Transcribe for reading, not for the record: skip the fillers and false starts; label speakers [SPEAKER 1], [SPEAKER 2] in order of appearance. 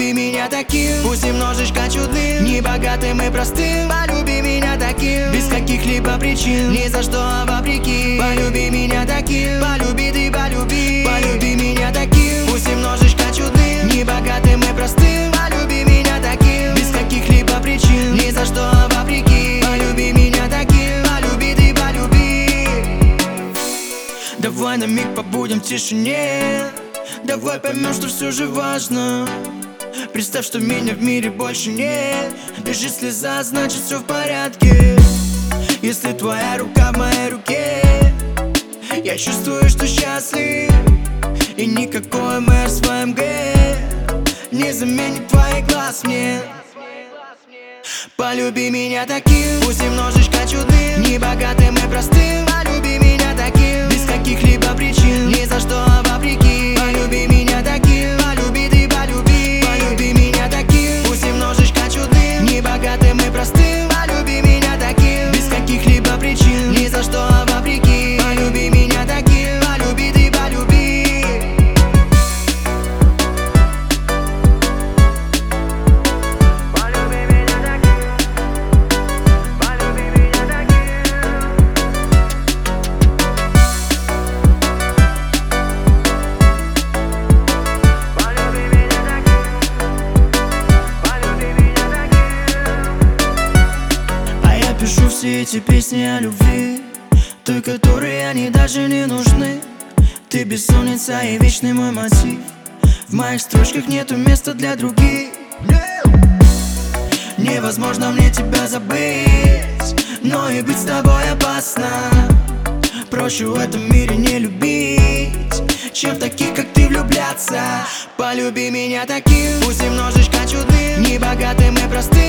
[SPEAKER 1] Полюби меня таким, пусть немножечко чудным, не богатым и простым. Полюби меня таким, без каких-либо причин, ни за что, а вопреки. Полюби меня таким, полюби ты, полюби. Полюби меня таким, пусть немножечко чудным, не богатым и простым. Полюби меня таким, без каких-либо причин, ни за что, а вопреки. Полюби меня таким, полюби ты, полюби. Давай на миг побудем в тишине, давай поймем, что все же важно. Представь, что меня в мире больше нет. Бежит слеза, значит все в порядке. Если твоя рука в моей руке, я чувствую, что счастлив. И никакой Мерс в АМГ не заменит твоих глаз мне. Полюби меня таким, пусть немножечко чудным, не богатым и простым. Полюби меня таким, без каких-либо причин, ни за что, а вопреки. Полюби меня таким, полюби ты, полюби. Полюби меня таким, пусть немножечко чудным, не богатым и простым. Полюби меня таким, без каких-либо причин, ни за что, а вопреки. Полюби меня таким, полюби ты, полюби. Пишу все эти песни о любви, той, которой они даже не нужны. Ты бессонница и вечный мой мотив. В моих строчках нету места для других. Невозможно мне тебя забыть, но и быть с тобой опасно. Проще в этом мире не любить, чем в таких, как ты, влюбляться. Полюби меня таким, пусть немножечко чудным, не богатым и простым.